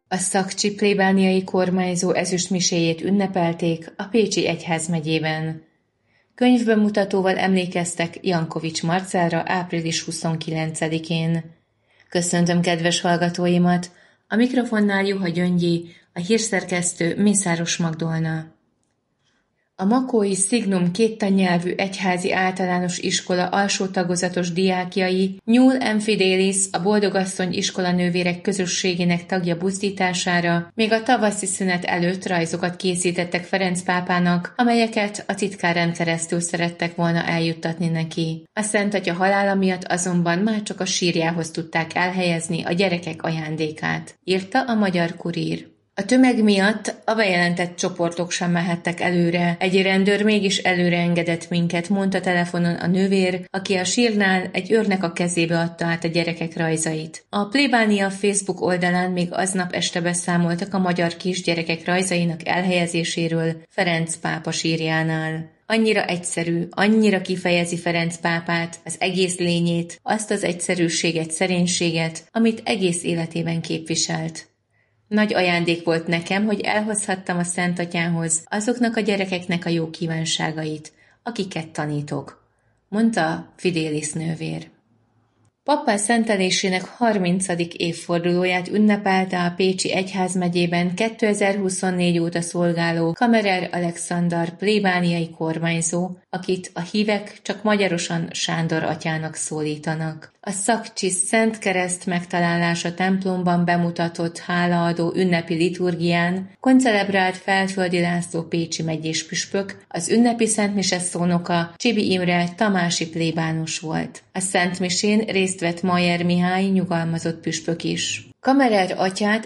A szakcsi plébániai kormányzó ezüstmiséjét ünnepelték a Pécsi egyházmegyében. Könyvbemutatóval emlékeztek Jankovics Marcellra április 29-én. Köszöntöm kedves hallgatóimat! A mikrofonnál Juha Gyöngyi, a hírszerkesztő Mészáros Magdolna. A makói Signum kéttannyelvű egyházi általános iskola alsó tagozatos diákjai Nyúl Enfidélis, a Boldogasszony iskolanővérek közösségének tagja buzdítására még a tavaszi szünet előtt rajzokat készítettek Ferenc pápának, amelyeket a titkárán keresztül szerettek volna eljuttatni neki. A Szent Atya halála miatt azonban már csak a sírjához tudták elhelyezni a gyerekek ajándékát, írta a Magyar Kurír. A tömeg miatt a bejelentett csoportok sem mehettek előre. Egy rendőr mégis előre engedett minket, mondta telefonon a nővér, aki a sírnál egy őrnek a kezébe adta át a gyerekek rajzait. A plébánia Facebook oldalán még aznap este beszámoltak a magyar kisgyerekek rajzainak elhelyezéséről Ferenc pápa sírjánál. Annyira egyszerű, annyira kifejezi Ferenc pápát, az egész lényét, azt az egyszerűséget, szerénységet, amit egész életében képviselt. Nagy ajándék volt nekem, hogy elhozhattam a Szent Atyához azoknak a gyerekeknek a jó kívánságait, akiket tanítok, mondta Fidélis nővér. Pappá szentelésének 30. évfordulóját ünnepelte a Pécsi egyházmegyében 2024 óta szolgáló Kammerer Alexander plébániai kormányzó, akit a hívek csak magyarosan Sándor atyának szólítanak. A szakcsi Szent Kereszt megtalálása templomban bemutatott hálaadó ünnepi liturgián koncelebrált Felföldi László pécsi megyés püspök, az ünnepi szentmise szónoka Csibi Imre tamási plébános volt. A szentmisén részt vett Mayer Mihály nyugalmazott püspök is. Kammerer atyát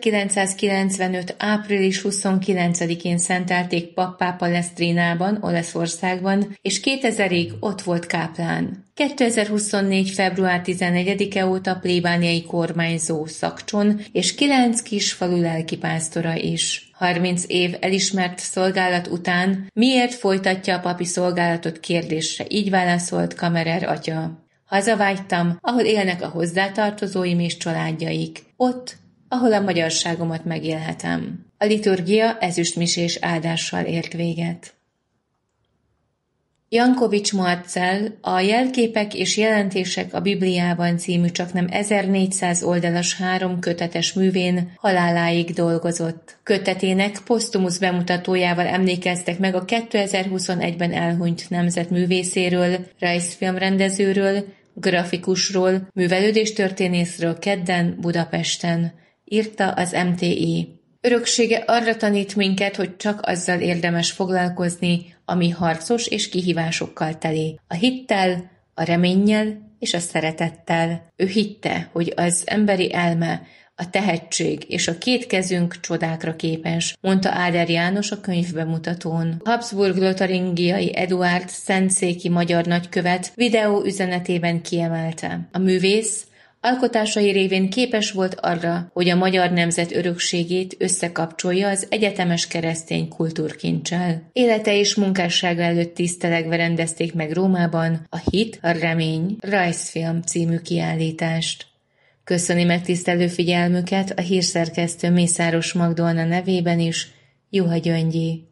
1995. április 29-én szentelték pappá Palestrínában, Olaszországban, és 2000-ig ott volt káplán. 2024. február 14-e óta plébániai kormányzó Szakcson, és 9 kisfalu lelkipásztora is. 30 év elismert szolgálat után miért folytatja a papi szolgálatot kérdésre, így válaszolt Kammerer atya. Hazavágytam, ahol élnek a hozzátartozóim és családjaik, ott, ahol a magyarságomat megélhetem. A liturgia ezüstmisés áldással ért véget. Jankovics Marcell a Jelképek és jelentések a Bibliában című csaknem 1400 oldalas 3 kötetes művén haláláig dolgozott. Kötetének posztumusz bemutatójával emlékeztek meg a 2021-ben elhunyt nemzetművészéről, rajzfilmrendezőről, grafikusról, művelődéstörténészről kedden Budapesten, írta az MTI. Öröksége arra tanít minket, hogy csak azzal érdemes foglalkozni, ami harcos és kihívásokkal teli. A hittel, a reménnyel és a szeretettel. Ő hitte, hogy az emberi elme, a tehetség és a két kezünk csodákra képes, mondta Áder János a könyvbemutatón. Habsburg-lotaringiai Eduárd szentszéki magyar nagykövet videó üzenetében kiemelte. A művész alkotásai révén képes volt arra, hogy a magyar nemzet örökségét összekapcsolja az egyetemes keresztény kultúrkincsel. Élete és munkássága előtt tisztelegve rendezték meg Rómában a Hit, a Remény rajzfilm című kiállítást. Köszöni megtisztelő figyelmüket a hírszerkesztő Mészáros Magdolna nevében is, Juha Gyöngyi.